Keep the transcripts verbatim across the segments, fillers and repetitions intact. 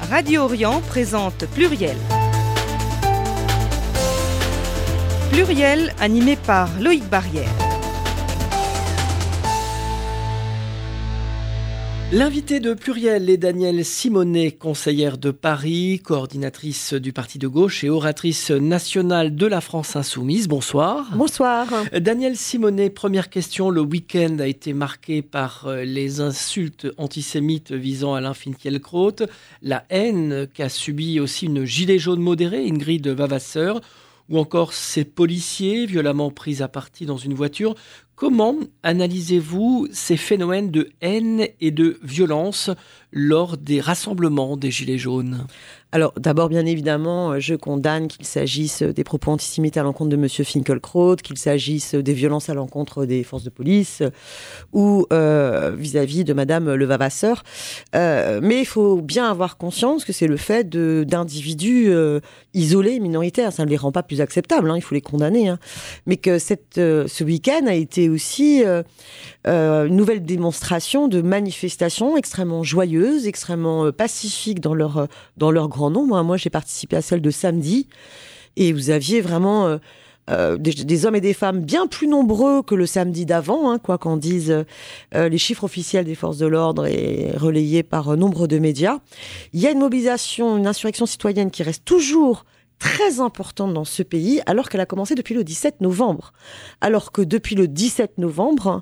Radio Orient présente Pluriel. Pluriel animé par Loïc Barrière. L'invité de Pluriel est Danielle Simonet, conseillère de Paris, coordinatrice du parti de gauche et oratrice nationale de la France Insoumise. Bonsoir. Bonsoir. Danielle Simonet, première question. Le week-end a été marqué par les insultes antisémites visant Alain Finkielkraut, la haine qu'a subi aussi une gilet jaune modérée, Ingrid Vavasseur, ou encore ces policiers violemment pris à partie dans une voiture. Comment analysez-vous ces phénomènes de haine et de violence lors des rassemblements des Gilets jaunes ? Alors, d'abord, bien évidemment, je condamne qu'il s'agisse des propos antisémites à l'encontre de M. Finkielkraut, qu'il s'agisse des violences à l'encontre des forces de police ou euh, vis-à-vis de Mme Levavasseur. Euh, mais il faut bien avoir conscience que c'est le fait de, d'individus euh, isolés, minoritaires. Ça ne les rend pas plus acceptables, hein, il faut les condamner. Hein. Mais que cette, euh, ce week-end a été aussi euh, euh, une nouvelle démonstration de manifestations extrêmement joyeuses, extrêmement euh, pacifiques dans leur, euh, dans leur grand nombre. Moi, j'ai participé à celle de samedi et vous aviez vraiment euh, euh, des, des hommes et des femmes bien plus nombreux que le samedi d'avant, hein, quoi qu'en disent euh, les chiffres officiels des forces de l'ordre et relayés par euh, nombre de médias. Il y a une mobilisation, une insurrection citoyenne qui reste toujours très importante dans ce pays, alors qu'elle a commencé depuis le dix-sept novembre. Alors que depuis le dix-sept novembre,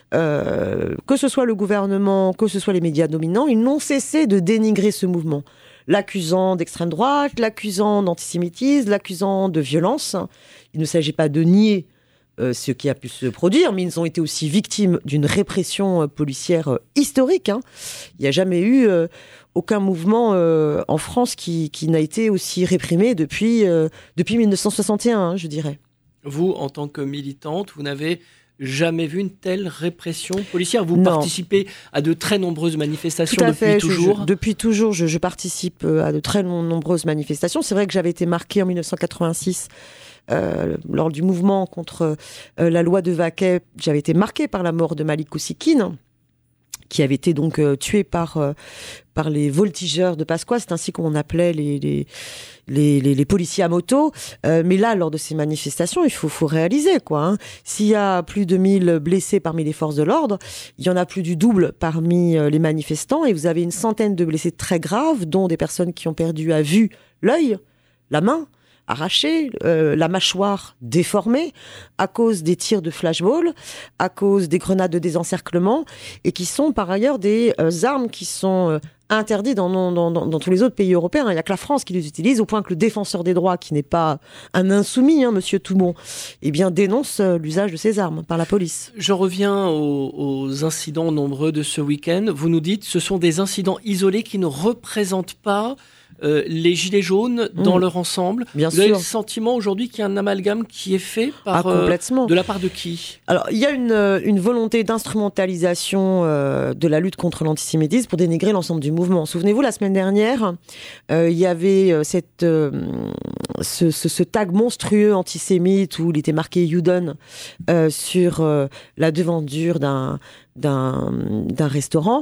euh, que ce soit le gouvernement, que ce soit les médias dominants, ils n'ont cessé de dénigrer ce mouvement. L'accusant d'extrême droite, l'accusant d'antisémitisme, l'accusant de violence. Il ne s'agit pas de nier euh, ce qui a pu se produire, mais ils ont été aussi victimes d'une répression euh, policière euh, historique. Hein. Il n'y a jamais eu euh, aucun mouvement euh, en France qui, qui n'a été aussi réprimé depuis, euh, depuis dix-neuf cent soixante et un, hein, je dirais. Vous, en tant que militante, vous n'avez jamais vu une telle répression policière ? Vous Non. participez à de très nombreuses manifestations Tout à depuis fait. toujours je, je, Depuis toujours, je, je participe à de très nombreuses manifestations. C'est vrai que j'avais été marquée en dix-neuf cent quatre-vingt-six euh, lors du mouvement contre euh, la loi de Vaquet. J'avais été marquée par la mort de Malik Ousekine, qui avait été donc euh, tué par euh, par les voltigeurs de Pasqua, c'est ainsi qu'on appelait les les les, les, les policiers à moto. Euh, mais là, lors de ces manifestations, il faut faut réaliser quoi. Hein. S'il y a plus de mille blessés parmi les forces de l'ordre, il y en a plus du double parmi euh, les manifestants, et vous avez une centaine de blessés très graves, dont des personnes qui ont perdu à vue l'œil, la main arrachée, euh, la mâchoire déformée à cause des tirs de flashball, à cause des grenades de désencerclement, et qui sont par ailleurs des euh, armes qui sont euh, interdites dans, dans, dans, dans tous les autres pays européens. Il n'y a que la France qui les utilise, au point que le défenseur des droits, qui n'est pas un insoumis, hein, Monsieur Toubon, eh bien, dénonce euh, l'usage de ces armes par la police. Je reviens aux, aux incidents nombreux de ce week-end. Vous nous dites que ce sont des incidents isolés qui ne représentent pas Euh, les Gilets jaunes dans mmh. leur ensemble. Bien Vous sûr. avez le sentiment aujourd'hui qu'il y a un amalgame qui est fait par, ah, complètement. Euh, de la part de qui ? Alors, il y a une, une volonté d'instrumentalisation euh, de la lutte contre l'antisémitisme pour dénigrer l'ensemble du mouvement. Souvenez-vous, la semaine dernière, euh, il y avait euh, cette, euh, ce, ce, ce tag monstrueux antisémite où il était marqué Juden euh, sur euh, la devanture d'un D'un, d'un restaurant,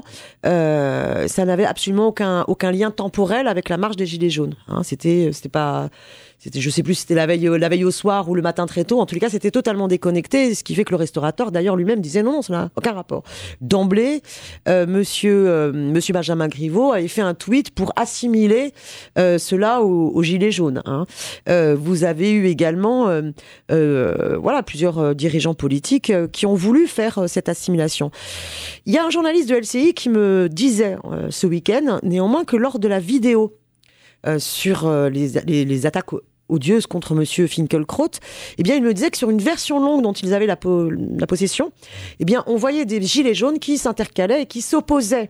euh, ça n'avait absolument aucun, aucun lien temporel avec la marche des Gilets jaunes. Hein, c'était, c'était pas, c'était, je sais plus si c'était la veille, la veille au soir ou le matin très tôt. En tous les cas, c'était totalement déconnecté, ce qui fait que le restaurateur, d'ailleurs, lui-même disait non, non, ça n'a aucun rapport. D'emblée, euh, monsieur, euh, monsieur Benjamin Griveaux avait fait un tweet pour assimiler euh, cela aux, aux Gilets jaunes. Hein. Euh, vous avez eu également, euh, euh, voilà, plusieurs euh, dirigeants politiques euh, qui ont voulu faire euh, cette assimilation. Il y a un journaliste de L C I qui me disait euh, ce week-end, néanmoins, que lors de la vidéo euh, sur euh, les, les, les attaques odieuses contre Monsieur Finkielkraut, eh bien, il me disait que sur une version longue dont ils avaient la, po- la possession, eh bien, on voyait des gilets jaunes qui s'intercalaient et qui s'opposaient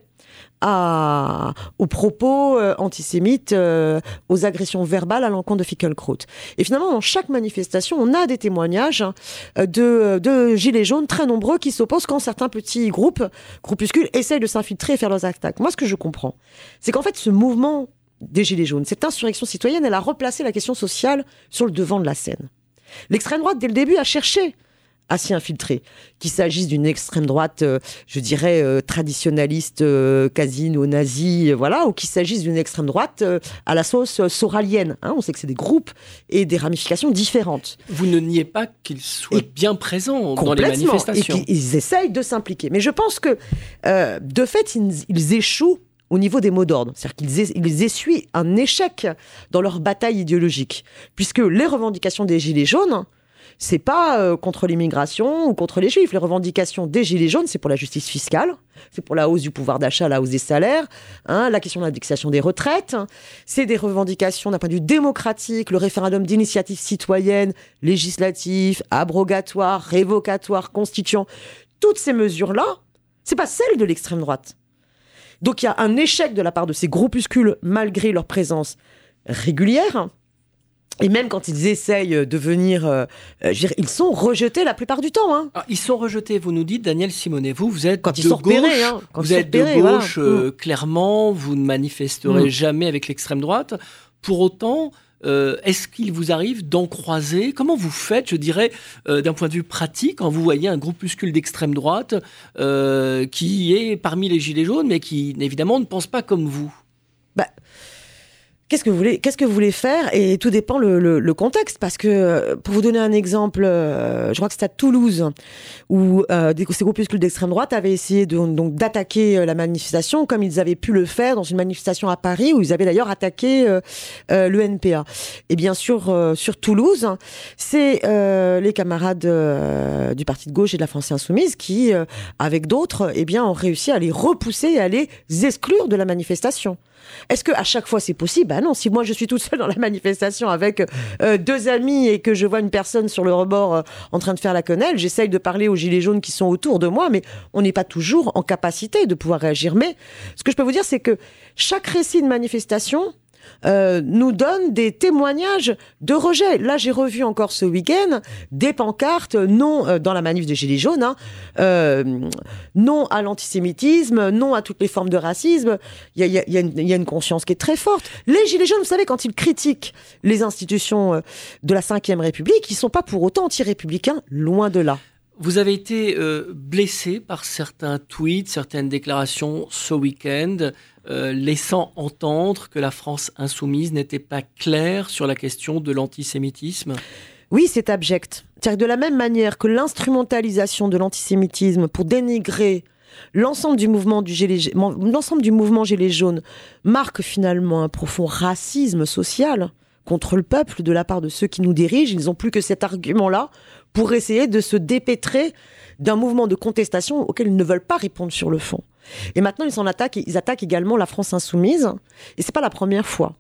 À, aux propos euh, antisémites, euh, aux agressions verbales à l'encontre de Finkielkraut. Et finalement, dans chaque manifestation, on a des témoignages hein, de, de gilets jaunes très nombreux qui s'opposent quand certains petits groupes, groupuscules, essayent de s'infiltrer et faire leurs attaques. Moi, ce que je comprends, c'est qu'en fait, ce mouvement des gilets jaunes, cette insurrection citoyenne, elle a replacé la question sociale sur le devant de la scène. L'extrême droite, dès le début, a cherché à s'y infiltrer. Qu'il s'agisse d'une extrême droite, euh, je dirais, euh, traditionnaliste, euh, quasi néo-nazie, euh, voilà, ou qu'il s'agisse d'une extrême droite euh, à la sauce euh, soralienne. Hein, on sait que c'est des groupes et des ramifications différentes. Vous ne niez pas qu'ils soient et bien présents dans les manifestations. Et qu'ils essayent de s'impliquer. Mais je pense que, euh, de fait, ils, ils échouent au niveau des mots d'ordre. C'est-à-dire qu'ils es, ils essuient un échec dans leur bataille idéologique. Puisque les revendications des Gilets jaunes, c'est pas euh, contre l'immigration ou contre les Juifs. Les revendications des Gilets jaunes, c'est pour la justice fiscale, c'est pour la hausse du pouvoir d'achat, la hausse des salaires, hein, la question de l'indexation des retraites. C'est des revendications d'un point de vue démocratique, le référendum d'initiative citoyenne, législatif, abrogatoire, révocatoire, constituant. Toutes ces mesures-là, c'est pas celles de l'extrême droite. Donc il y a un échec de la part de ces groupuscules, malgré leur présence régulière. Et même quand ils essayent de venir, euh, je veux dire, ils sont rejetés la plupart du temps. Hein. Ah, ils sont rejetés, vous nous dites, Daniel Simonet. Vous, vous êtes quand de ils sont repérés, gauche, hein. Quand vous ils êtes sont repérés, de gauche, voilà. euh, clairement, vous ne manifesterez mmh. jamais avec l'extrême droite. Pour autant, euh, est-ce qu'il vous arrive d'en croiser ? Comment vous faites, je dirais, euh, d'un point de vue pratique, quand vous voyez un groupuscule d'extrême droite euh, qui est parmi les Gilets jaunes, mais qui, évidemment, ne pense pas comme vous ? Bah... Qu'est-ce que vous voulez, qu'est-ce que vous voulez faire ? Et tout dépend le, le, le contexte, parce que pour vous donner un exemple, euh, je crois que c'était à Toulouse où euh, des, ces groupuscules d'extrême droite avaient essayé de, donc d'attaquer la manifestation, comme ils avaient pu le faire dans une manifestation à Paris où ils avaient d'ailleurs attaqué euh, euh, l'E N P A. Et bien sûr, euh, sur Toulouse, c'est euh, les camarades euh, du Parti de gauche et de la France insoumise qui, euh, avec d'autres, eh bien, ont réussi à les repousser et à les exclure de la manifestation. Est-ce que à chaque fois c'est possible ? Ben non, si moi je suis toute seule dans la manifestation avec euh, deux amis et que je vois une personne sur le rebord euh, en train de faire la quenelle, j'essaye de parler aux gilets jaunes qui sont autour de moi, mais on n'est pas toujours en capacité de pouvoir réagir. Mais ce que je peux vous dire, c'est que chaque récit de manifestation Euh, nous donne des témoignages de rejet. Là, j'ai revu encore ce week-end des pancartes non euh, dans la manif des Gilets jaunes, hein, euh, non à l'antisémitisme, non à toutes les formes de racisme. Il y a, y, a, y, a y a une conscience qui est très forte. Les Gilets jaunes, vous savez, quand ils critiquent les institutions de la cinquième République, ils ne sont pas pour autant anti-républicains, loin de là. Vous avez été euh, blessé par certains tweets, certaines déclarations ce week-end, euh, laissant entendre que la France insoumise n'était pas claire sur la question de l'antisémitisme. Oui, c'est abject. C'est-à-dire que de la même manière que l'instrumentalisation de l'antisémitisme pour dénigrer l'ensemble du mouvement du gilet, l'ensemble du mouvement Gilets jaunes marque finalement un profond racisme social contre le peuple de la part de ceux qui nous dirigent. Ils n'ont plus que cet argument-là pour essayer de se dépêtrer d'un mouvement de contestation auquel ils ne veulent pas répondre sur le fond. Et maintenant, ils s'en attaquent, ils attaquent également la France insoumise. Et c'est pas la première fois.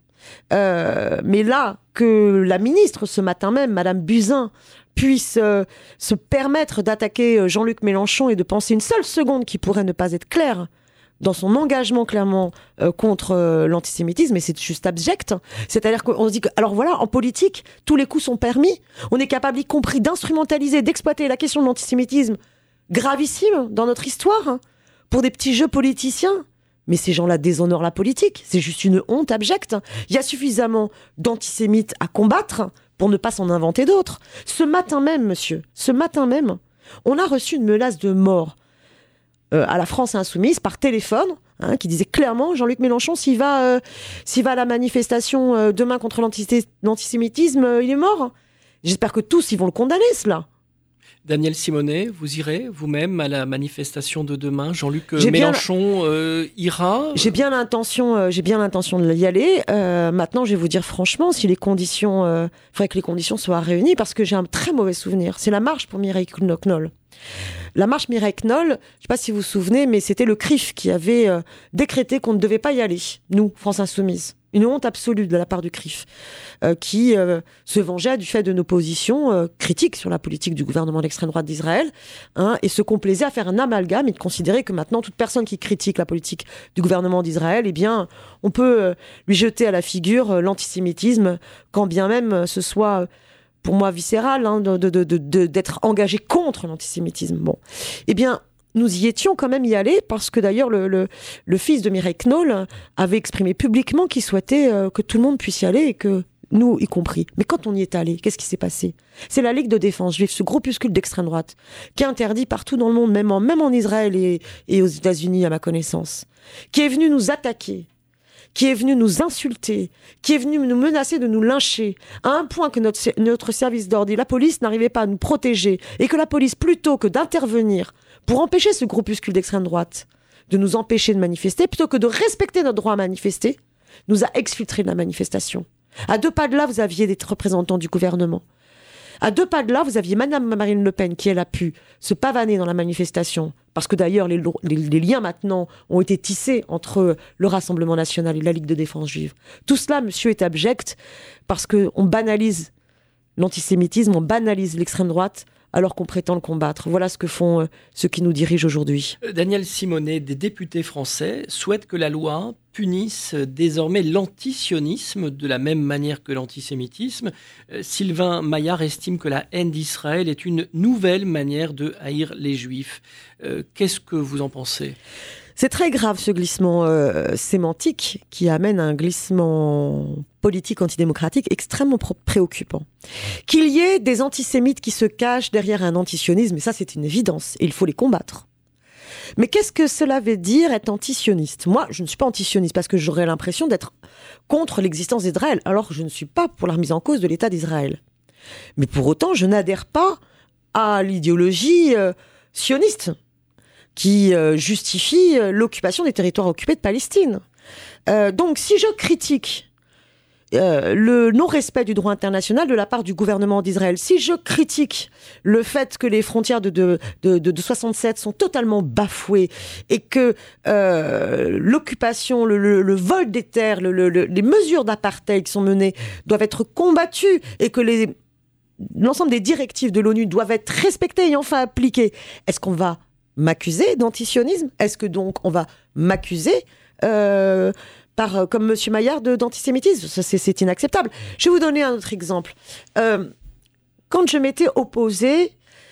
Euh, mais là, que la ministre, ce matin même, Madame Buzyn, puisse euh, se permettre d'attaquer Jean-Luc Mélenchon et de penser une seule seconde qu'il pourrait ne pas être clair dans son engagement clairement euh, contre euh, l'antisémitisme, et c'est juste abject. C'est-à-dire qu'on se dit que, alors voilà, en politique, tous les coups sont permis. On est capable, y compris, d'instrumentaliser, d'exploiter la question de l'antisémitisme, gravissime dans notre histoire, hein, pour des petits jeux politiciens. Mais ces gens-là déshonorent la politique. C'est juste une honte abjecte. Il y a suffisamment d'antisémites à combattre pour ne pas s'en inventer d'autres. Ce matin même, monsieur, ce matin même, on a reçu une menace de mort Euh, à la France insoumise par téléphone, hein, qui disait clairement Jean-Luc Mélenchon, s'il va, euh, s'il va à la manifestation euh, demain contre l'anti- l'antisémitisme, euh, il est mort. J'espère que tous ils vont le condamner, cela. Daniel Simonet, vous irez vous-même à la manifestation de demain ? Jean-Luc J'ai Mélenchon bien... euh, ira ? J'ai bien l'intention, euh, j'ai bien l'intention de y aller. Euh, maintenant, je vais vous dire franchement, si les conditions, euh, faudrait que les conditions soient réunies, parce que j'ai un très mauvais souvenir. C'est la marche pour Mireille Knoll. La marche Mireille Knoll, je ne sais pas si vous vous souvenez, mais c'était le C R I F qui avait euh, décrété qu'on ne devait pas y aller, nous, France Insoumise. Une honte absolue de la part du C R I F, euh, qui euh, se vengeait du fait de nos positions euh, critiques sur la politique du gouvernement d'extrême droite d'Israël, hein, et se complaisait à faire un amalgame et de considérer que maintenant, toute personne qui critique la politique du gouvernement d'Israël, eh bien, on peut euh, lui jeter à la figure euh, l'antisémitisme, quand bien même euh, ce soit... Euh, pour moi viscéral, hein, de, de, de, de, d'être engagé contre l'antisémitisme. Bon, eh bien, nous y étions quand même y aller, parce que d'ailleurs, le, le, le fils de Mireille Knoll avait exprimé publiquement qu'il souhaitait euh, que tout le monde puisse y aller et que nous y compris. Mais quand on y est allé, qu'est-ce qui s'est passé ? C'est la Ligue de défense juive, ce groupuscule d'extrême droite, qui est interdit partout dans le monde, même en, même en Israël et, et aux États-Unis, à ma connaissance, qui est venu nous attaquer, qui est venu nous insulter, qui est venu nous menacer de nous lyncher, à un point que notre, notre service d'ordre et la police n'arrivaient pas à nous protéger, et que la police, plutôt que d'intervenir pour empêcher ce groupuscule d'extrême droite de nous empêcher de manifester, plutôt que de respecter notre droit à manifester, nous a exfiltrés de la manifestation. À deux pas de là, vous aviez des représentants du gouvernement. À deux pas de là, vous aviez Madame Marine Le Pen qui, elle, a pu se pavaner dans la manifestation. Parce que d'ailleurs, les, les, les liens maintenant ont été tissés entre le Rassemblement National et la Ligue de Défense Juive. Tout cela, monsieur, est abject parce qu'on banalise l'antisémitisme, on banalise l'extrême droite alors qu'on prétend le combattre. Voilà ce que font euh, ceux qui nous dirigent aujourd'hui. Daniel Simonet, des députés français, souhaitent que la loi punisse désormais l'antisionisme de la même manière que l'antisémitisme. Euh, Sylvain Maillard estime que la haine d'Israël est une nouvelle manière de haïr les Juifs. Euh, qu'est-ce que vous en pensez ? C'est très grave ce glissement euh, sémantique qui amène à un glissement politique antidémocratique extrêmement préoccupant. Qu'il y ait des antisémites qui se cachent derrière un antisionisme, et ça c'est une évidence, et il faut les combattre. Mais qu'est-ce que cela veut dire être antisioniste ? Moi, je ne suis pas antisioniste parce que j'aurais l'impression d'être contre l'existence d'Israël, alors que je ne suis pas pour la remise en cause de l'État d'Israël. Mais pour autant, je n'adhère pas à l'idéologie euh, sioniste qui euh, justifie euh, l'occupation des territoires occupés de Palestine. Euh, donc, si je critique euh, le non-respect du droit international de la part du gouvernement d'Israël, si je critique le fait que les frontières de, de, de, de, de soixante-sept sont totalement bafouées et que euh, l'occupation, le, le, le vol des terres, le, le, les mesures d'apartheid qui sont menées doivent être combattues et que les, l'ensemble des directives de l'ONU doivent être respectées et enfin appliquées, est-ce qu'on va m'accuser d'antisionisme ? Est-ce que donc on va m'accuser euh, par, comme M. Maillard de, d'antisémitisme ? Ça, c'est, c'est inacceptable. Je vais vous donner un autre exemple. Euh, quand je m'étais opposée,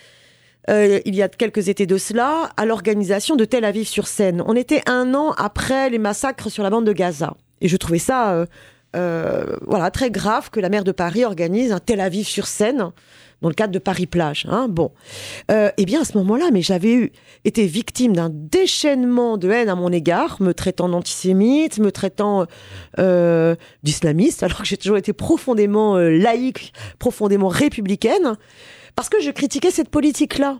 euh, il y a quelques étés de cela, à l'organisation de Tel Aviv sur Seine. On était un an après les massacres sur la bande de Gaza. Et je trouvais ça euh, euh, voilà, très grave que la maire de Paris organise un Tel Aviv sur Seine dans le cadre de Paris-Plage. Hein, bon. Euh, eh bien, à ce moment-là, mais j'avais eu, été victime d'un déchaînement de haine à mon égard, me traitant d'antisémite, me traitant euh, d'islamiste, alors que j'ai toujours été profondément euh, laïque, profondément républicaine, parce que je critiquais cette politique-là.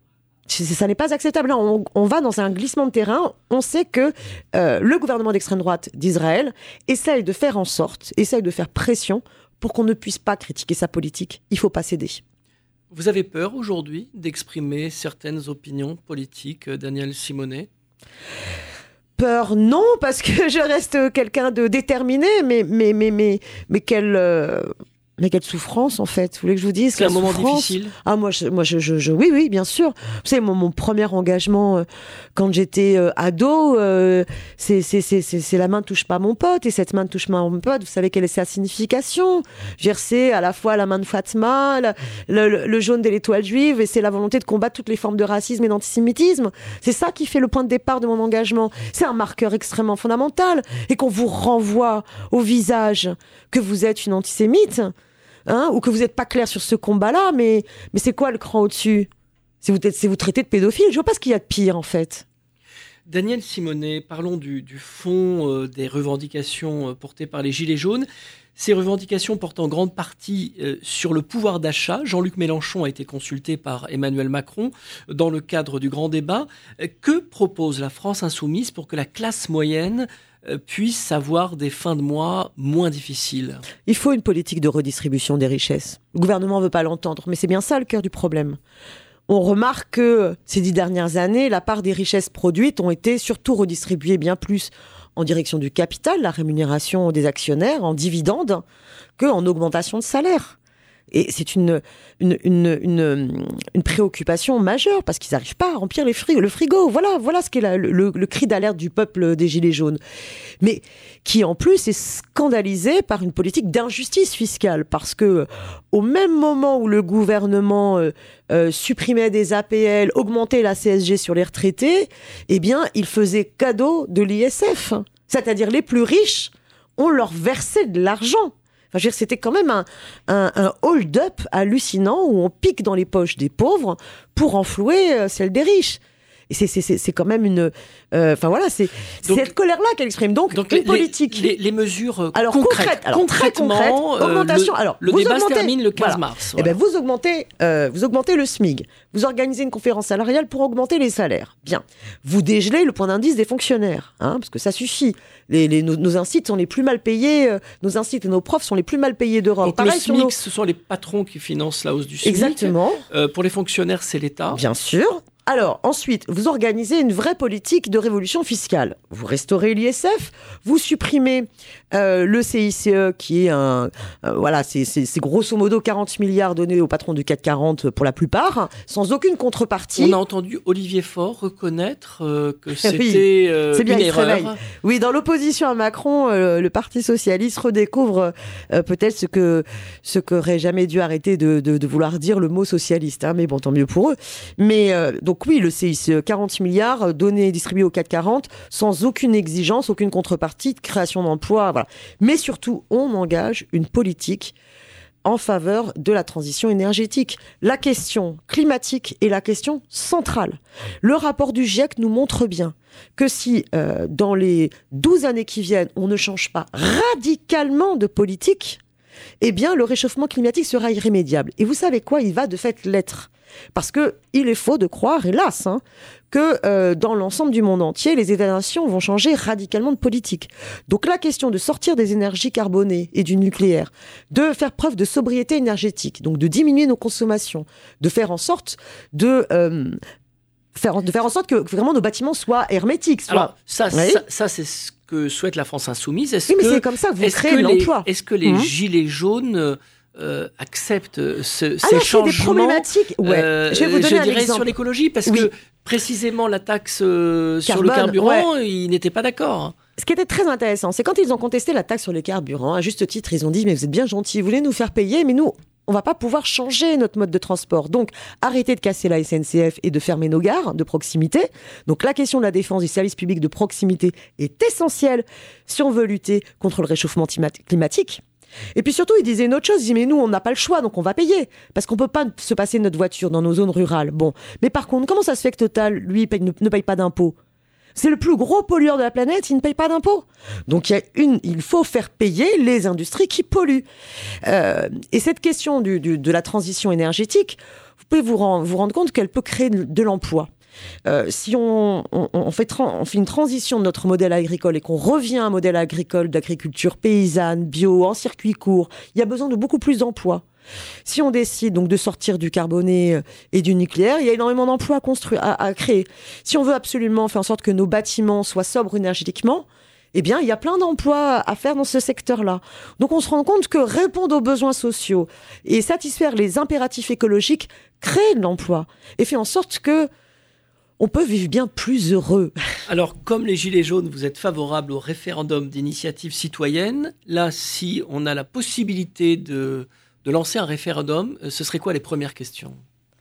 Ça n'est pas acceptable. Là, on, on va dans un glissement de terrain. On sait que euh, le gouvernement d'extrême droite d'Israël essaye de faire en sorte, essaye de faire pression pour qu'on ne puisse pas critiquer sa politique. Il ne faut pas céder. Vous avez peur aujourd'hui d'exprimer certaines opinions politiques, Daniel Simonet ? Peur, non, parce que je reste quelqu'un de déterminé, mais, mais, mais, mais, mais quelle... Euh... Mais quelle souffrance, en fait. Vous voulez que je vous dise ? C'est un moment souffrance. difficile. Ah, moi, je, moi je, je, je, oui, oui, bien sûr. Vous savez, mon, mon premier engagement, euh, quand j'étais euh, ado, euh, c'est, c'est, c'est, c'est, c'est la main ne touche pas mon pote, et cette main ne touche pas mon pote, vous savez quelle est sa signification ? C'est à la fois la main de Fatma, la, le, le, le jaune de l'étoile juive, et c'est la volonté de combattre toutes les formes de racisme et d'antisémitisme. C'est ça qui fait le point de départ de mon engagement. C'est un marqueur extrêmement fondamental, et qu'on vous renvoie au visage que vous êtes une antisémite. Hein, ou que vous n'êtes pas clair sur ce combat-là, mais, mais c'est quoi le cran au-dessus ? C'est vous, c'est vous traiter de pédophile ? Je vois pas ce qu'il y a de pire, en fait. Daniel Simonet, parlons du, du fond euh, des revendications euh, portées par les Gilets jaunes. Ces revendications portent en grande partie euh, sur le pouvoir d'achat. Jean-Luc Mélenchon a été consulté par Emmanuel Macron dans le cadre du grand débat. Euh, que propose la France insoumise pour que la classe moyenne puissent avoir des fins de mois moins difficiles ? Il faut une politique de redistribution des richesses. Le gouvernement ne veut pas l'entendre, mais c'est bien ça le cœur du problème. On remarque que ces dix dernières années, la part des richesses produites ont été surtout redistribuées bien plus en direction du capital, la rémunération des actionnaires, en dividendes, qu'en augmentation de salaire. Et c'est une, une, une, une, une préoccupation majeure, parce qu'ils n'arrivent pas à remplir les frig- le frigo. Voilà, voilà ce qu'est la, le, le cri d'alerte du peuple des Gilets jaunes. Mais qui, en plus, est scandalisé par une politique d'injustice fiscale. Parce que, au même moment où le gouvernement euh, euh, supprimait des A P L, augmentait la C S G sur les retraités, eh bien, il faisait cadeau de l'I S F. C'est-à-dire, les plus riches, on leur versait de l'argent. Enfin, je veux dire, c'était quand même un, un, un hold-up hallucinant où on pique dans les poches des pauvres pour enflouer euh, celles des riches. Et c'est, c'est, c'est, c'est quand même une... Enfin euh, voilà, c'est, c'est cette colère-là qu'elle exprime. Donc, donc une les, politique. Les, les mesures alors, concrètes. concrètes. Alors, très concrètes. Euh, augmentation. Le, alors, le vous débat augmentez, se termine le quinze voilà. mars. Voilà. Eh ben, vous augmentez, euh, vous augmentez le S M I G. Vous organisez une conférence salariale pour augmenter les salaires. Bien. Vous dégelez le point d'indice des fonctionnaires. Hein, parce que ça suffit. Les, les, nos, nos instituts sont les plus mal payés. Euh, nos instituts et nos profs sont les plus mal payés d'Europe. Donc, Pareil le S M I C, nos... ce sont les patrons qui financent la hausse du S M I C. Exactement. Euh, pour les fonctionnaires, c'est l'État. Bien sûr. Alors, ensuite, vous organisez une vraie politique de révolution fiscale. Vous restaurez l'I S F, vous supprimez euh, le C I C E, qui est un... Euh, voilà, c'est, c'est, c'est grosso modo quarante milliards donnés aux patrons du C A C quarante pour la plupart, sans aucune contrepartie. On a entendu Olivier Faure reconnaître euh, que c'était oui, euh, c'est bien, une il erreur. Se oui, dans l'opposition à Macron, euh, le Parti socialiste redécouvre euh, peut-être ce que ce qu'aurait jamais dû arrêter de, de, de vouloir dire le mot socialiste. Hein, mais bon, tant mieux pour eux. Mais euh, donc, Donc oui, le C I C E, quarante milliards donnés et distribués au C A C quarante sans aucune exigence, aucune contrepartie de création d'emplois. Voilà. Mais surtout, on engage une politique en faveur de la transition énergétique. La question climatique est la question centrale. Le rapport du GIEC nous montre bien que si, euh, dans les douze années qui viennent, on ne change pas radicalement de politique, eh bien, le réchauffement climatique sera irrémédiable. Et vous savez quoi ? Il va de fait l'être. Parce que il est faux de croire, hélas, hein, que euh, dans l'ensemble du monde entier, les États-nations vont changer radicalement de politique. Donc la question de sortir des énergies carbonées et du nucléaire, de faire preuve de sobriété énergétique, donc de diminuer nos consommations, de faire en sorte de... Euh, Faire, de faire en sorte que vraiment nos bâtiments soient hermétiques. Soient... Alors, ça, oui. ça, ça, c'est ce que souhaite la France insoumise. Est-ce oui, mais que, c'est comme ça que vous créez que de l'emploi. Les, est-ce que les mmh. gilets jaunes euh, acceptent ce, ces Alors, changements c'est des problématiques. Ouais. euh, Je vais vous donner je un dirais exemple. sur l'écologie, parce oui. que précisément la taxe euh, sur Carbone, le carburant, ouais. ils n'étaient pas d'accord. Ce qui était très intéressant, c'est quand ils ont contesté la taxe sur les carburants, à juste titre, ils ont dit « mais vous êtes bien gentils, vous voulez nous faire payer, mais nous... » on va pas pouvoir changer notre mode de transport. Donc, arrêtez de casser la S N C F et de fermer nos gares de proximité. Donc, la question de la défense du service public de proximité est essentielle si on veut lutter contre le réchauffement climatique. Et puis surtout, il disait une autre chose, il dit mais nous, on n'a pas le choix, donc on va payer. Parce qu'on peut pas se passer de notre voiture dans nos zones rurales. Bon, mais par contre, comment ça se fait que Total, lui, paye, ne, ne paye pas d'impôts ? C'est le plus gros pollueur de la planète, il ne paye pas d'impôts. Donc il y a une, il faut faire payer les industries qui polluent. Euh, et cette question du, du, de la transition énergétique, vous pouvez vous, rend, vous rendre compte qu'elle peut créer de, de l'emploi. Euh, si on, on, on, fait tra- on fait une transition de notre modèle agricole et qu'on revient à un modèle agricole d'agriculture paysanne, bio, en circuit court, il y a besoin de beaucoup plus d'emplois. Si on décide donc de sortir du carboné et du nucléaire, il y a énormément d'emplois à construire, à, à créer. Si on veut absolument faire en sorte que nos bâtiments soient sobres énergétiquement, eh bien, il y a plein d'emplois à faire dans ce secteur-là. Donc, on se rend compte que répondre aux besoins sociaux et satisfaire les impératifs écologiques crée de l'emploi et fait en sorte que on peut vivre bien plus heureux. Alors, comme les Gilets jaunes, vous êtes favorable au référendum d'initiative citoyenne. Là, si on a la possibilité de... de lancer un référendum, ce serait quoi les premières questions ?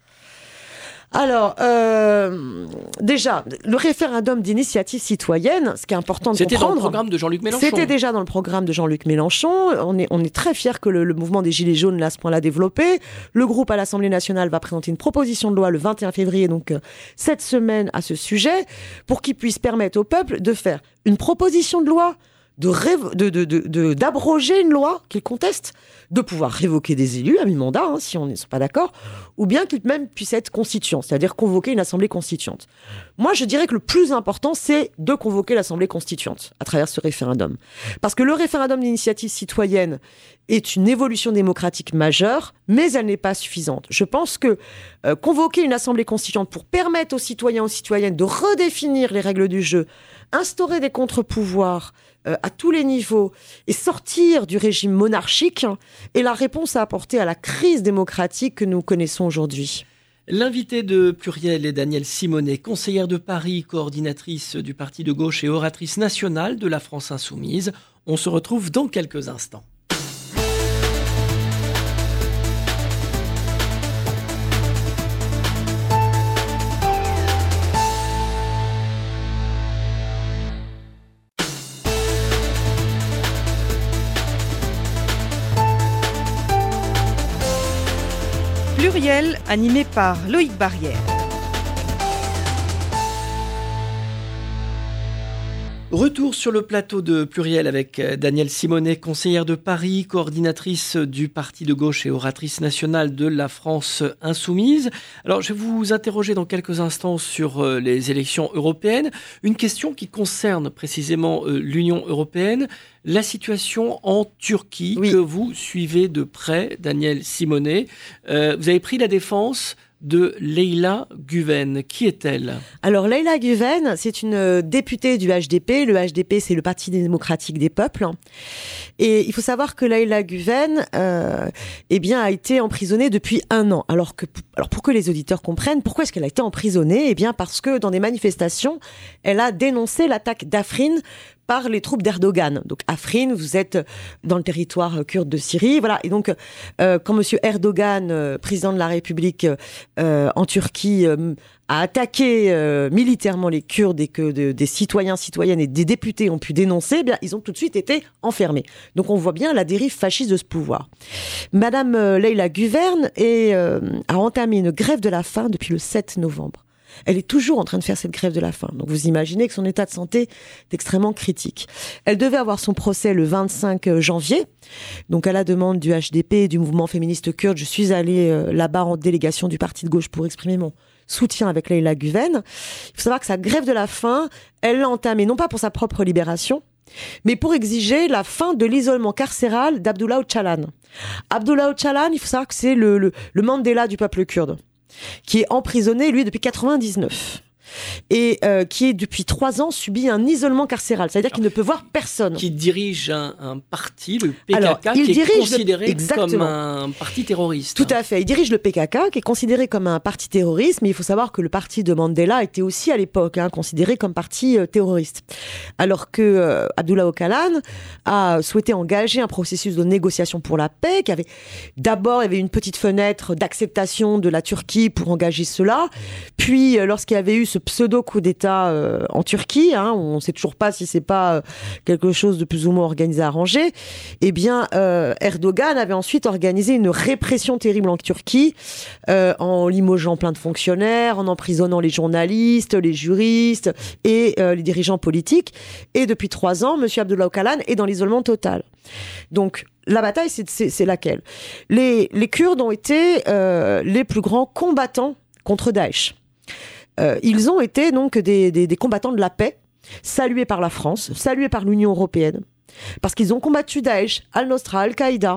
Alors, euh, déjà, le référendum d'initiative citoyenne, ce qui est important de C'était comprendre... C'était dans le programme de Jean-Luc Mélenchon. C'était déjà dans le programme de Jean-Luc Mélenchon. On est, on est très fiers que le, le mouvement des Gilets jaunes l'a à ce point-là développé. Le groupe à l'Assemblée nationale va présenter une proposition de loi le vingt et un février, donc euh, cette semaine, à ce sujet, pour qu'il puisse permettre au peuple de faire une proposition de loi, de révo- de, de, de, de, d'abroger une loi qu'il conteste, de pouvoir révoquer des élus à mi-mandat, hein, si on n'est pas d'accord, ou bien qu'il même puisse être constituant, c'est-à-dire convoquer une assemblée constituante. Moi, je dirais que le plus important, c'est de convoquer l'assemblée constituante à travers ce référendum. Parce que le référendum d'initiative citoyenne est une évolution démocratique majeure, mais elle n'est pas suffisante. Je pense que euh, convoquer une assemblée constituante pour permettre aux citoyens, aux citoyennes de redéfinir les règles du jeu, instaurer des contre-pouvoirs euh, à tous les niveaux et sortir du régime monarchique est la réponse à apporter à la crise démocratique que nous connaissons aujourd'hui. L'invitée de Pluriel est Danielle Simonet, conseillère de Paris, coordinatrice du parti de gauche et oratrice nationale de la France insoumise. On se retrouve dans quelques instants. Pluriel, animé par Loïc Barrière. Retour sur le plateau de Pluriel avec Danielle Simonet, conseillère de Paris, coordinatrice du parti de gauche et oratrice nationale de la France Insoumise. Alors, je vais vous interroger dans quelques instants sur les élections européennes. Une question qui concerne précisément l'Union européenne, la situation en Turquie, oui, que vous suivez de près, Danielle Simonet. Euh, vous avez pris la défense de Leyla Güven. Qui est-elle ? Alors, Leyla Güven, c'est une députée du H D P. Le H D P, c'est le Parti démocratique des peuples. Et il faut savoir que Leyla Güven euh, eh bien, a été emprisonnée depuis un an. Alors, que, alors, pour que les auditeurs comprennent, pourquoi est-ce qu'elle a été emprisonnée ? Eh bien, parce que dans des manifestations, elle a dénoncé l'attaque d'Afrin par les troupes d'Erdogan. Donc Afrin, vous êtes dans le territoire kurde de Syrie, voilà. Et donc euh, quand Monsieur Erdogan, euh, président de la République euh, en Turquie, euh, a attaqué euh, militairement les Kurdes et que de, des citoyens, citoyennes et des députés ont pu dénoncer, eh bien ils ont tout de suite été enfermés. Donc on voit bien la dérive fasciste de ce pouvoir. Madame euh, Leyla Güven est, euh, a entamé une grève de la faim depuis le sept novembre. Elle est toujours en train de faire cette grève de la faim. Donc vous imaginez que son état de santé est extrêmement critique. Elle devait avoir son procès le vingt-cinq janvier. Donc à la demande du H D P et du mouvement féministe kurde, je suis allée euh, là-bas en délégation du parti de gauche pour exprimer mon soutien avec Leyla Güven. Il faut savoir que sa grève de la faim, elle l'a entamée non pas pour sa propre libération, mais pour exiger la fin de l'isolement carcéral d'Abdullah Öcalan. Abdullah Öcalan, il faut savoir que c'est le, le, le Mandela du peuple kurde, qui est emprisonné, lui, depuis quatre-vingt-dix-neuf. Et euh, qui est depuis trois ans subit un isolement carcéral, c'est-à-dire qu'il ne peut voir personne. Qui dirige un, un parti, le P K K, Alors, il qui est considéré le... comme un parti terroriste. Tout à fait, il dirige le P K K, qui est considéré comme un parti terroriste, mais il faut savoir que le parti de Mandela était aussi à l'époque hein, considéré comme parti euh, terroriste. Alors que euh, Abdullah Öcalan a souhaité engager un processus de négociation pour la paix, qui avait d'abord il y avait une petite fenêtre d'acceptation de la Turquie pour engager cela, puis euh, lorsqu'il y avait eu ce pseudo coup d'État euh, en Turquie, hein, on ne sait toujours pas si c'est pas euh, quelque chose de plus ou moins organisé, arrangé. Eh bien, euh, Erdogan avait ensuite organisé une répression terrible en Turquie, euh, en limogeant plein de fonctionnaires, en emprisonnant les journalistes, les juristes et euh, les dirigeants politiques. Et depuis trois ans, Monsieur Abdullah Öcalan est dans l'isolement total. Donc la bataille, c'est, c'est, c'est laquelle ? les, les Kurdes ont été euh, les plus grands combattants contre Daesh. Euh, ils ont été donc des, des, des combattants de la paix, salués par la France, salués par l'Union européenne, parce qu'ils ont combattu Daesh, Al-Nosra, Al-Qaïda.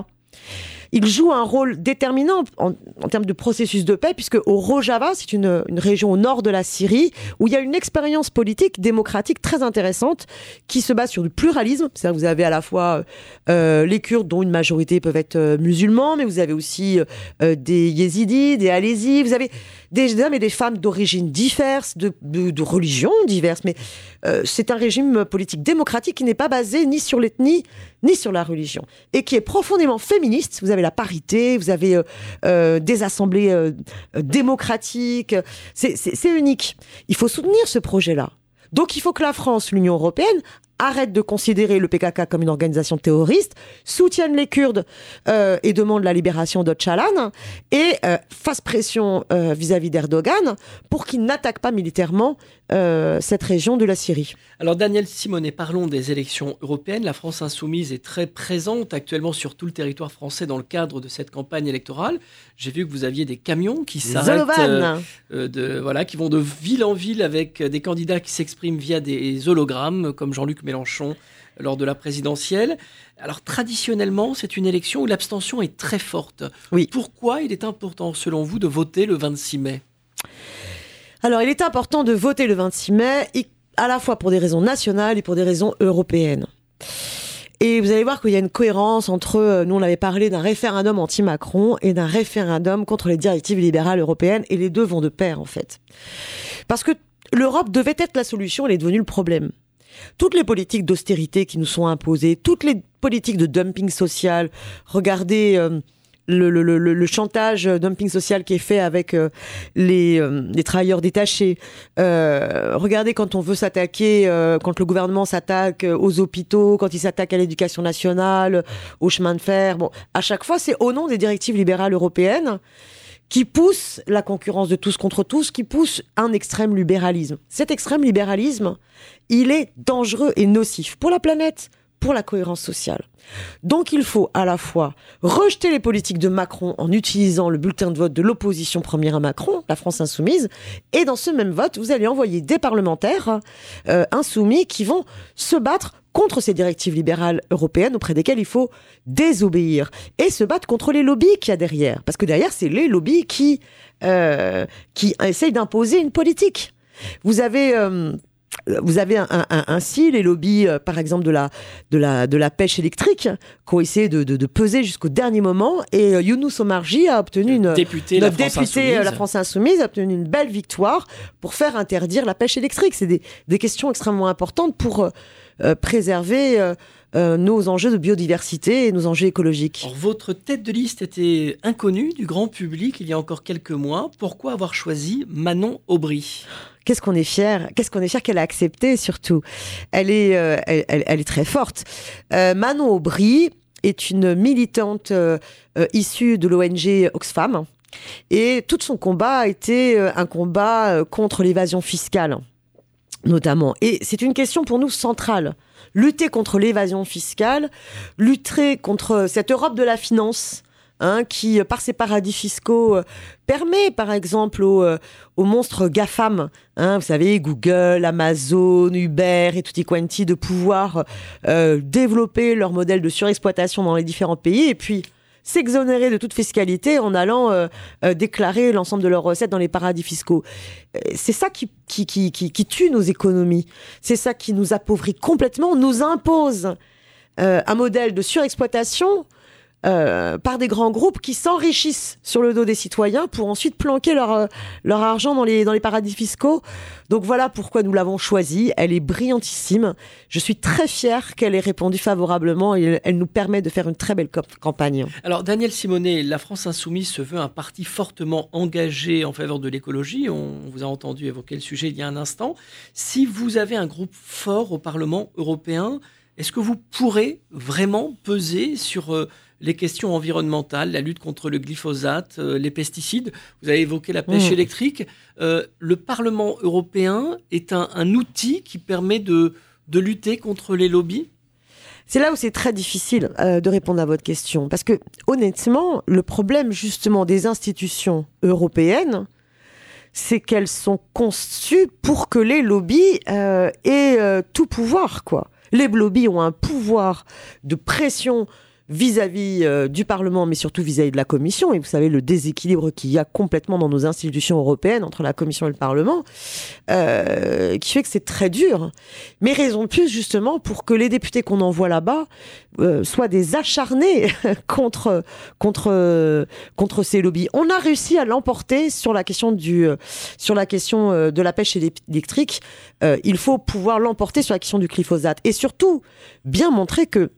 Ils jouent un rôle déterminant en, en termes de processus de paix, puisque au Rojava, c'est une, une région au nord de la Syrie, où il y a une expérience politique démocratique très intéressante qui se base sur du pluralisme. C'est-à-dire que vous avez à la fois euh, les Kurdes, dont une majorité peuvent être euh, musulmans, mais vous avez aussi euh, des Yézidis, des Alézis, vous avez des hommes et des femmes d'origines diverses, de, de, de religions diverses, mais euh, c'est un régime politique démocratique qui n'est pas basé ni sur l'ethnie, ni sur la religion, et qui est profondément féministe. Vous avez la parité, vous avez euh, euh, des assemblées euh, démocratiques, c'est, c'est, c'est unique. Il faut soutenir ce projet-là. Donc il faut que la France, l'Union européenne, arrête de considérer le P K K comme une organisation terroriste, soutienne les Kurdes euh, et demande la libération d'Öcalan et euh, fasse pression euh, vis-à-vis d'Erdogan pour qu'il n'attaque pas militairement euh, cette région de la Syrie. Alors Danielle Simonet, parlons des élections européennes. La France Insoumise est très présente actuellement sur tout le territoire français dans le cadre de cette campagne électorale. J'ai vu que vous aviez des camions qui s'arrêtent, euh, euh, de, voilà, qui vont de ville en ville avec des candidats qui s'expriment via des hologrammes comme Jean-Luc Mélenchon lors de la présidentielle. Alors traditionnellement, c'est une élection où l'abstention est très forte. Oui. Pourquoi il est important, selon vous, de voter le vingt-six mai ? Alors, il est important de voter le vingt-six mai, à la fois pour des raisons nationales et pour des raisons européennes. Et vous allez voir qu'il y a une cohérence entre, nous on avait parlé d'un référendum anti-Macron et d'un référendum contre les directives libérales européennes, et les deux vont de pair en fait. Parce que l'Europe devait être la solution, elle est devenue le problème. Toutes les politiques d'austérité qui nous sont imposées, toutes les politiques de dumping social, regardez euh, le, le, le, le chantage dumping social qui est fait avec euh, les, euh, les travailleurs détachés. Euh, regardez quand on veut s'attaquer, euh, quand le gouvernement s'attaque aux hôpitaux, quand il s'attaque à l'éducation nationale, aux chemins de fer. Bon, à chaque fois, c'est au nom des directives libérales européennes qui pousse la concurrence de tous contre tous, qui pousse un extrême libéralisme. Cet extrême libéralisme, il est dangereux et nocif pour la planète, pour la cohérence sociale. Donc il faut à la fois rejeter les politiques de Macron en utilisant le bulletin de vote de l'opposition première à Macron, la France insoumise, et dans ce même vote, vous allez envoyer des parlementaires euh, insoumis qui vont se battre contre ces directives libérales européennes auprès desquelles il faut désobéir et se battre contre les lobbies qu'il y a derrière. Parce que derrière, c'est les lobbies qui, euh, qui essayent d'imposer une politique. Vous avez... Euh, Vous avez un, un, ainsi les lobbies, euh, par exemple, de la, de, la, de la pêche électrique, qui ont essayé de, de, de peser jusqu'au dernier moment. Et euh, Younous Omarjee a obtenu une... Député, notre la, France député la France Insoumise a obtenu une belle victoire pour faire interdire la pêche électrique. C'est des, des questions extrêmement importantes pour euh, euh, préserver euh, euh, nos enjeux de biodiversité et nos enjeux écologiques. Alors, votre tête de liste était inconnue du grand public il y a encore quelques mois. Pourquoi avoir choisi Manon Aubry ? Qu'est-ce qu'on est fier, qu'est-ce qu'on est fier qu'elle a accepté surtout. Elle est, euh, elle, elle, elle est très forte. Euh, Manon Aubry est une militante euh, euh, issue de l'O N G Oxfam et tout son combat a été euh, un combat euh, contre l'évasion fiscale, notamment. Et c'est une question pour nous centrale. Lutter contre l'évasion fiscale, lutter contre cette Europe de la finance. Hein, qui, par ses paradis fiscaux, euh, permet, par exemple, aux, euh, aux monstres GAFAM, hein, vous savez, Google, Amazon, Uber et tutti quanti, de pouvoir euh, développer leur modèle de surexploitation dans les différents pays et puis s'exonérer de toute fiscalité en allant euh, euh, déclarer l'ensemble de leurs recettes dans les paradis fiscaux. C'est ça qui, qui, qui, qui, qui tue nos économies. C'est ça qui nous appauvrit complètement, nous impose euh, un modèle de surexploitation Euh, par des grands groupes qui s'enrichissent sur le dos des citoyens pour ensuite planquer leur, euh, leur argent dans les, dans les paradis fiscaux. Donc voilà pourquoi nous l'avons choisie. Elle est brillantissime. Je suis très fière qu'elle ait répondu favorablement et elle, elle nous permet de faire une très belle comp- campagne. Alors Daniel Simonet, la France Insoumise se veut un parti fortement engagé en faveur de l'écologie. On vous a entendu évoquer le sujet il y a un instant. Si vous avez un groupe fort au Parlement européen, est-ce que vous pourrez vraiment peser sur... Euh, les questions environnementales, la lutte contre le glyphosate, euh, les pesticides. Vous avez évoqué la pêche mmh. électrique. Euh, le Parlement européen est un, un outil qui permet de, de lutter contre les lobbies ? C'est là où c'est très difficile euh, de répondre à votre question. Parce que, honnêtement, le problème justement des institutions européennes, c'est qu'elles sont conçues pour que les lobbies euh, aient euh, tout pouvoir, quoi. Les lobbies ont un pouvoir de pression vis-à-vis euh, du Parlement, mais surtout vis-à-vis de la Commission. Et vous savez, le déséquilibre qu'il y a complètement dans nos institutions européennes entre la Commission et le Parlement, euh, qui fait que c'est très dur. Mais raison de plus, justement, pour que les députés qu'on envoie là-bas euh, soient des acharnés contre, contre, euh, contre ces lobbies. On a réussi à l'emporter sur la question, du, euh, sur la question euh, de la pêche électrique. Euh, il faut pouvoir l'emporter sur la question du glyphosate. Et surtout, bien montrer que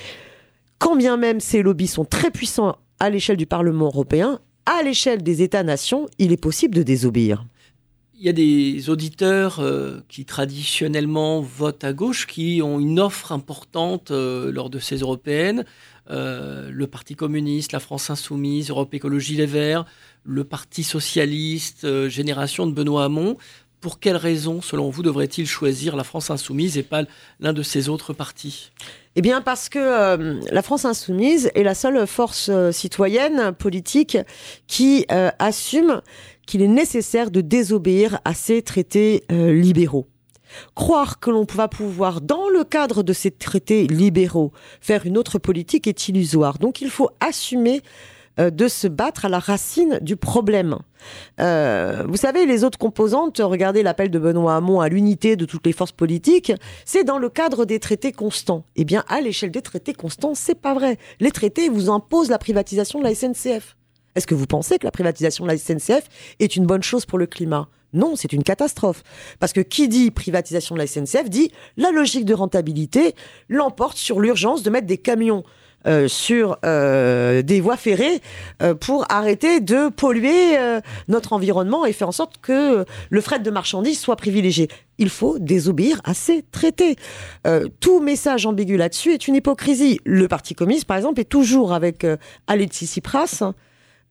quand bien même ces lobbies sont très puissants à l'échelle du Parlement européen, à l'échelle des États-nations, il est possible de désobéir. Il y a des auditeurs euh, qui traditionnellement votent à gauche, qui ont une offre importante euh, lors de ces européennes. Euh, le Parti communiste, la France insoumise, Europe Écologie Les Verts, le Parti socialiste, euh, Génération de Benoît Hamon. Pour quelles raisons, selon vous, devrait-il choisir la France insoumise et pas l'un de ces autres partis ? Eh bien, parce que euh, la France insoumise est la seule force euh, citoyenne, politique, qui euh, assume qu'il est nécessaire de désobéir à ces traités euh, libéraux. Croire que l'on va pouvoir, dans le cadre de ces traités libéraux, faire une autre politique est illusoire. Donc, il faut assumer euh, de se battre à la racine du problème. Euh, vous savez, les autres composantes, regardez l'appel de Benoît Hamon à l'unité de toutes les forces politiques, c'est dans le cadre des traités constants. Eh bien, à l'échelle des traités constants, c'est pas vrai. Les traités vous imposent la privatisation de la S N C F. Est-ce que vous pensez que la privatisation de la S N C F est une bonne chose pour le climat ? Non, c'est une catastrophe. Parce que qui dit privatisation de la S N C F dit la logique de rentabilité l'emporte sur l'urgence de mettre des camions Euh, sur euh, des voies ferrées euh, pour arrêter de polluer euh, notre environnement et faire en sorte que le fret de marchandises soit privilégié. Il faut désobéir à ces traités. Euh, tout message ambigu là-dessus est une hypocrisie. Le Parti communiste, par exemple, est toujours avec euh, Alexis Tsipras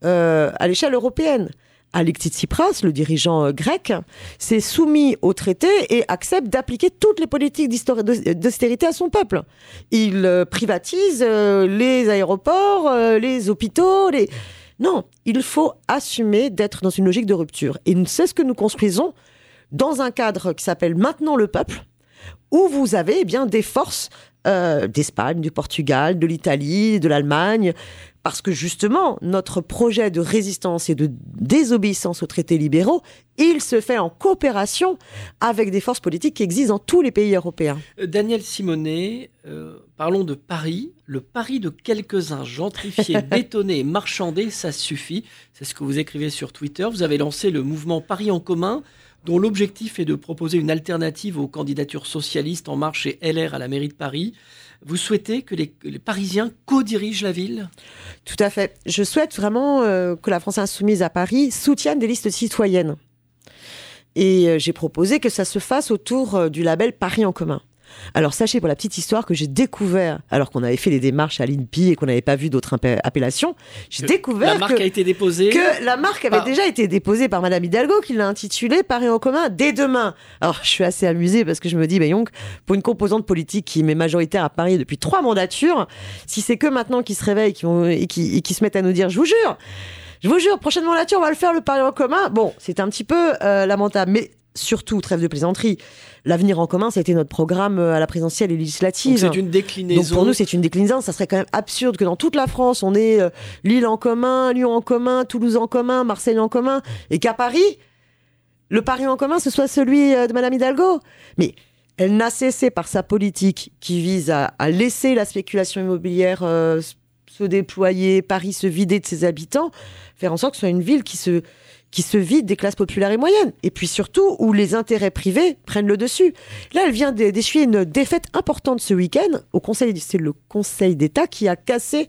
euh, à l'échelle européenne. Alexis Tsipras, le dirigeant grec, s'est soumis au traité et accepte d'appliquer toutes les politiques d'austérité à son peuple. Il euh, privatise euh, les aéroports, euh, les hôpitaux, les... Non, il faut assumer d'être dans une logique de rupture. Et c'est ce que nous construisons dans un cadre qui s'appelle Maintenant le peuple, où vous avez eh bien, des forces euh, d'Espagne, du Portugal, de l'Italie, de l'Allemagne, parce que justement, notre projet de résistance et de désobéissance aux traités libéraux, il se fait en coopération avec des forces politiques qui existent dans tous les pays européens. Daniel Simonet, euh, parlons de Paris. Le Paris de quelques-uns, gentrifié, bétonné et marchandé, ça suffit. C'est ce que vous écrivez sur Twitter. Vous avez lancé le mouvement Paris en commun, dont l'objectif est de proposer une alternative aux candidatures socialistes En Marche et L R à la mairie de Paris. Vous souhaitez que les, les Parisiens co-dirigent la ville ? Tout à fait. Je souhaite vraiment euh, que la France Insoumise à Paris soutienne des listes citoyennes. Et euh, j'ai proposé que ça se fasse autour euh, du label Paris en commun. Alors sachez pour la petite histoire que j'ai découvert, alors qu'on avait fait des démarches à l'I N P I et qu'on n'avait pas vu d'autres imp- appellations, j'ai découvert la marque que, a été déposée que la marque avait par... déjà été déposée par Madame Hidalgo, qui l'a intitulée Paris en commun dès demain. Alors je suis assez amusée parce que je me dis, bah, donc, pour une composante politique qui est majoritaire à Paris depuis trois mandatures, si c'est que maintenant qu'ils se réveillent qui vont, et qui, et qui se mettent à nous dire, je vous jure, je vous jure, prochaine mandature, on va le faire, le Paris en commun. Bon, c'est un petit peu euh, lamentable, mais surtout, trêve de plaisanterie, l'avenir en commun, ça a été notre programme à la présidentielle et législative. Donc c'est une déclinaison. Donc pour nous, c'est une déclinaison. Ça serait quand même absurde que dans toute la France, on ait euh, Lille en commun, Lyon en commun, Toulouse en commun, Marseille en commun, et qu'à Paris, le Paris en commun, ce soit celui euh, de Madame Hidalgo. Mais elle n'a cessé par sa politique qui vise à, à laisser la spéculation immobilière euh, se déployer, Paris se vider de ses habitants, faire en sorte que ce soit une ville qui se... qui se vide des classes populaires et moyennes. Et puis surtout, où les intérêts privés prennent le dessus. Là, elle vient d'essuyer une défaite importante ce week-end. Au Conseil, c'est le Conseil d'État qui a cassé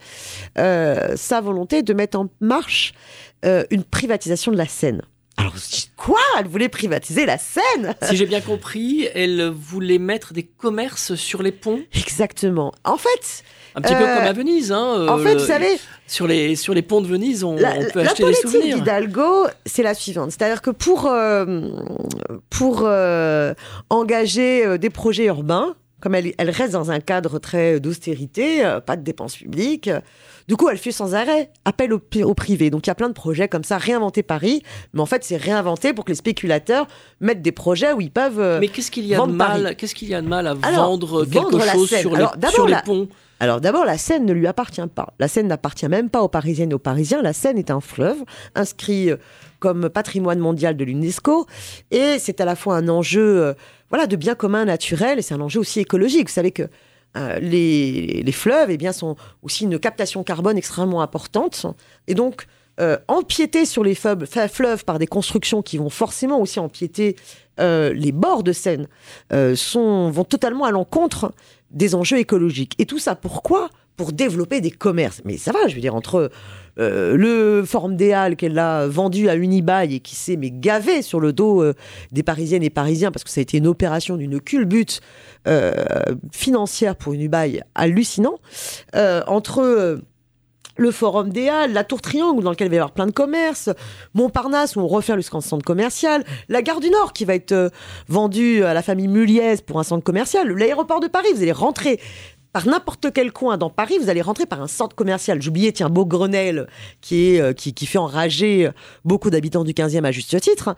euh, sa volonté de mettre en marche euh, une privatisation de la Seine. Alors, quoi ? Elle voulait privatiser la Seine ? Si j'ai bien compris, elle voulait mettre des commerces sur les ponts. Exactement. En fait... Un petit euh, peu comme à Venise. Hein, en euh, fait, le, vous savez... Sur les, sur les ponts de Venise, on, la, on peut acheter des souvenirs. La politique d'Hidalgo, c'est la suivante. C'est-à-dire que pour, euh, pour euh, engager euh, des projets urbains, comme elle, elle reste dans un cadre très d'austérité, euh, pas de dépenses publiques, euh, du coup, elle fait sans arrêt appel au, au privé. Donc, il y a plein de projets comme ça, réinventer Paris. Mais en fait, c'est réinventer pour que les spéculateurs mettent des projets où ils peuvent euh, Mais qu'est-ce qu'il y a de mal Qu'est-ce qu'il y a de mal à Alors, vendre quelque vendre chose sur les, Alors, sur les la... ponts Alors d'abord, la Seine ne lui appartient pas. La Seine n'appartient même pas aux Parisiennes et aux Parisiens. La Seine est un fleuve inscrit comme patrimoine mondial de l'UNESCO. Et c'est à la fois un enjeu euh, voilà, de bien commun naturel et c'est un enjeu aussi écologique. Vous savez que euh, les, les fleuves eh bien, sont aussi une captation carbone extrêmement importante. Et donc, euh, empiéter sur les fleuves, fleuves par des constructions qui vont forcément aussi empiéter euh, les bords de Seine euh, sont, vont totalement à l'encontre des enjeux écologiques. Et tout ça, pourquoi ? Pour développer des commerces. Mais ça va, je veux dire, entre euh, le Forum des Halles qu'elle a vendu à Unibail et qui s'est mais gavé sur le dos euh, des Parisiennes et Parisiens, parce que ça a été une opération d'une culbute euh, financière pour Unibail hallucinant, euh, entre... Euh, le Forum des Halles, la Tour Triangle dans lequel il va y avoir plein de commerces, Montparnasse où on refait le centre commercial, la Gare du Nord qui va être euh, vendue à la famille Muliez pour un centre commercial, l'aéroport de Paris, vous allez rentrer par n'importe quel coin dans Paris, vous allez rentrer par un centre commercial. J'oubliais, tiens, Beaugrenelle qui, est, euh, qui, qui fait enrager beaucoup d'habitants du quinzième à juste titre.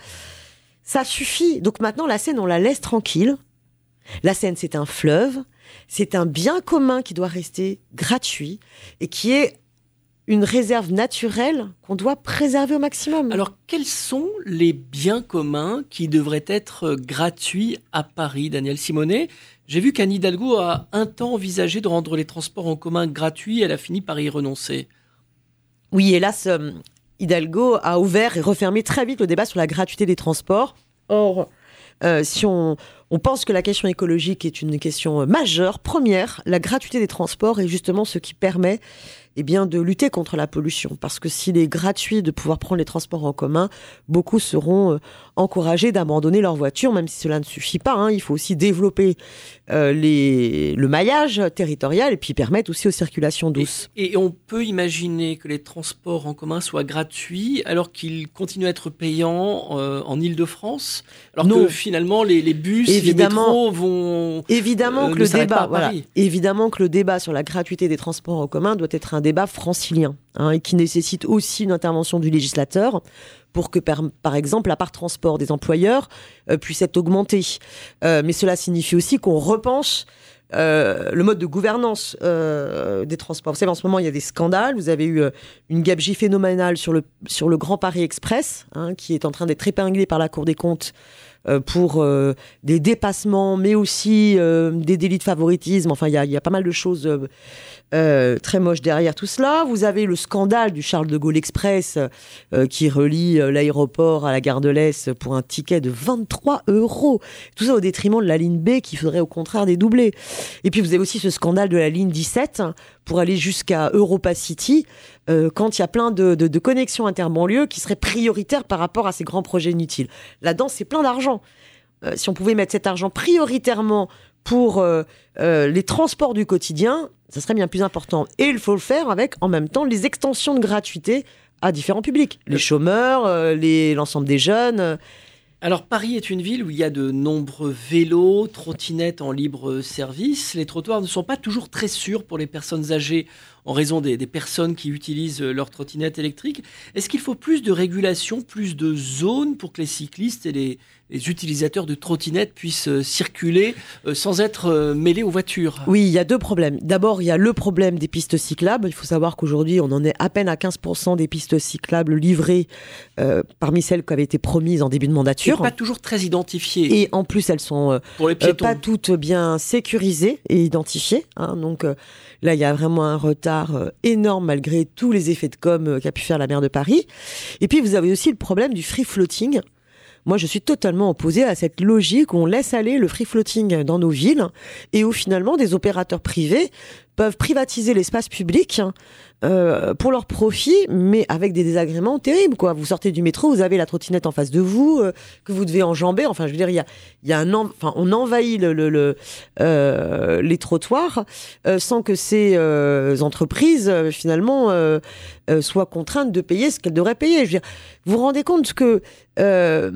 Ça suffit. Donc maintenant, la Seine, on la laisse tranquille. La Seine, c'est un fleuve, c'est un bien commun qui doit rester gratuit et qui est une réserve naturelle qu'on doit préserver au maximum. Alors, quels sont les biens communs qui devraient être gratuits à Paris, Daniel Simonet ? J'ai vu qu'Anne Hidalgo a un temps envisagé de rendre les transports en commun gratuits. Elle a fini par y renoncer. Oui, hélas, euh, Hidalgo a ouvert et refermé très vite le débat sur la gratuité des transports. Or, euh, si on, On pense que la question écologique est une question majeure, première. La gratuité des transports est justement ce qui permet eh bien, de lutter contre la pollution. Parce que s'il est gratuit de pouvoir prendre les transports en commun, beaucoup seront euh, encouragés d'abandonner leur voiture, même si cela ne suffit pas. Hein. Il faut aussi développer euh, les, le maillage territorial et puis permettre aussi aux circulations douces. Et, et on peut imaginer que les transports en commun soient gratuits alors qu'ils continuent à être payants euh, en Île-de-France, alors non. que finalement les, les bus, évidemment, les métros vont évidemment euh, que le débat, voilà, évidemment que le débat sur la gratuité des transports en commun doit être un débat francilien, hein, et qui nécessite aussi une intervention du législateur pour que, par, par exemple, la part transport des employeurs euh, puisse être augmentée. Euh, mais cela signifie aussi qu'on repense euh, le mode de gouvernance euh, des transports. Vous savez, en ce moment, il y a des scandales. Vous avez eu euh, une gabegie phénoménale sur le, sur le Grand Paris Express, hein, qui est en train d'être épinglé par la Cour des comptes euh, pour euh, des dépassements, mais aussi euh, des délits de favoritisme. Enfin, il y a, y a pas mal de choses euh, Euh, très moche derrière tout cela. Vous avez le scandale du Charles de Gaulle Express euh, qui relie euh, l'aéroport à la gare de l'Est pour un ticket de vingt-trois euros. Tout ça au détriment de la ligne B qui faudrait au contraire dédoubler. Et puis vous avez aussi ce scandale de la ligne dix-sept pour aller jusqu'à Europa City euh, quand il y a plein de, de, de connexions interbanlieues qui seraient prioritaires par rapport à ces grands projets inutiles. Là-dedans, c'est plein d'argent. Euh, si on pouvait mettre cet argent prioritairement pour euh, euh, les transports du quotidien, ça serait bien plus important. Et il faut le faire avec, en même temps, les extensions de gratuité à différents publics. Les chômeurs, euh, les, l'ensemble des jeunes. Euh. Alors, Paris est une ville où il y a de nombreux vélos, trottinettes en libre service. Les trottoirs ne sont pas toujours très sûrs pour les personnes âgées en raison des, des personnes qui utilisent leurs trottinettes électriques. Est-ce qu'il faut plus de régulation, plus de zones pour que les cyclistes et les, les utilisateurs de trottinettes puissent euh, circuler euh, sans être euh, mêlés aux voitures? Oui, il y a deux problèmes. D'abord, il y a le problème des pistes cyclables. Il faut savoir qu'aujourd'hui, on en est à peine à quinze pour cent des pistes cyclables livrées euh, parmi celles qui avaient été promises en début de mandature. Et pas toujours très identifiées. Et en plus, elles sont euh, pour les piétons. Euh, pas toutes bien sécurisées et identifiées. Hein. Donc euh, là, il y a vraiment un retard énorme malgré tous les effets de com qu'a pu faire la maire de Paris. Et puis vous avez aussi le problème du free floating. Moi, je suis totalement opposée à cette logique où on laisse aller le free floating dans nos villes et où finalement des opérateurs privés peuvent privatiser l'espace public euh, pour leur profit, mais avec des désagréments terribles, quoi. Vous sortez du métro, vous avez la trottinette en face de vous, euh, que vous devez enjamber. Enfin, je veux dire, il y a, il y a un, en... enfin, on envahit le, le, le, euh, les trottoirs euh, sans que ces euh, entreprises euh, finalement euh, euh, soient contraintes de payer ce qu'elles devraient payer. Je veux dire, vous vous rendez compte que euh,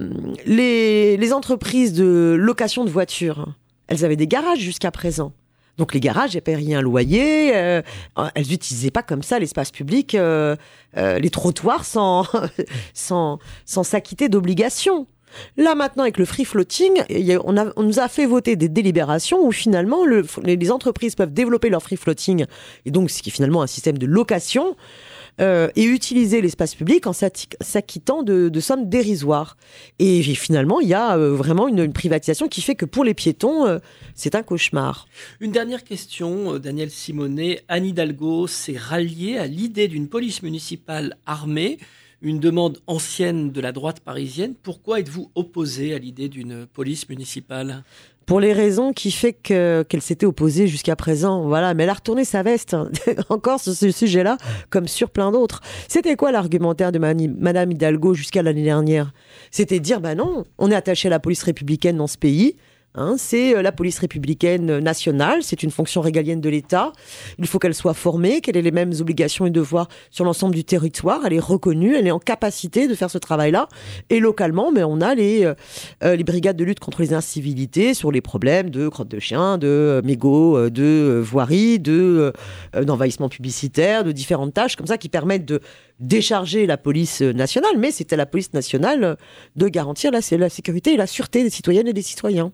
les, les entreprises de location de voitures, elles avaient des garages jusqu'à présent. Donc les garages, elles ne paient rien loyer, euh, elles n'utilisaient pas comme ça l'espace public, euh, euh, les trottoirs sans, sans, sans s'acquitter d'obligations. Là maintenant, avec le free floating, y a, on, a, on nous a fait voter des délibérations où finalement le, les entreprises peuvent développer leur free floating, et donc ce qui est finalement un système de location, Euh, et utiliser l'espace public en s'acquittant de, de sommes dérisoires. Et finalement, il y a euh, vraiment une, une privatisation qui fait que pour les piétons, euh, c'est un cauchemar. Une dernière question, Daniel Simonet. Anne Hidalgo s'est ralliée à l'idée d'une police municipale armée, une demande ancienne de la droite parisienne. Pourquoi êtes-vous opposé à l'idée d'une police municipale ? Pour les raisons qui fait que, qu'elle s'était opposée jusqu'à présent. Voilà, mais elle a retourné sa veste, encore sur ce sujet-là, comme sur plein d'autres. C'était quoi l'argumentaire de Madame Hidalgo jusqu'à l'année dernière ? C'était de dire, bah non, on est attaché à la police républicaine dans ce pays. Hein, c'est la police républicaine nationale, c'est une fonction régalienne de l'État. Il faut qu'elle soit formée, qu'elle ait les mêmes obligations et devoirs sur l'ensemble du territoire. Elle est reconnue, elle est en capacité de faire ce travail-là. Et localement, mais on a les, euh, les brigades de lutte contre les incivilités sur les problèmes de crottes de chien, de euh, mégots, de euh, voirie, de, euh, d'envahissement publicitaire, de différentes tâches comme ça qui permettent de décharger la police nationale. Mais c'est à la police nationale de garantir la, la sécurité et la sûreté des citoyennes et des citoyens.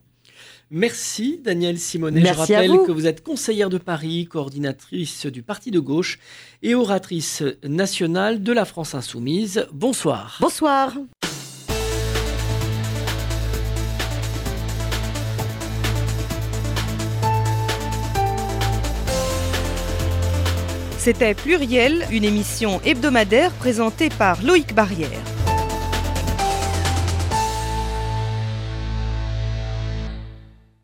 Merci Daniel Simonet. Merci. Je rappelle vous. que vous êtes conseillère de Paris, coordinatrice du Parti de gauche et oratrice nationale de la France Insoumise. Bonsoir. Bonsoir. C'était Pluriel, une émission hebdomadaire présentée par Loïc Barrière.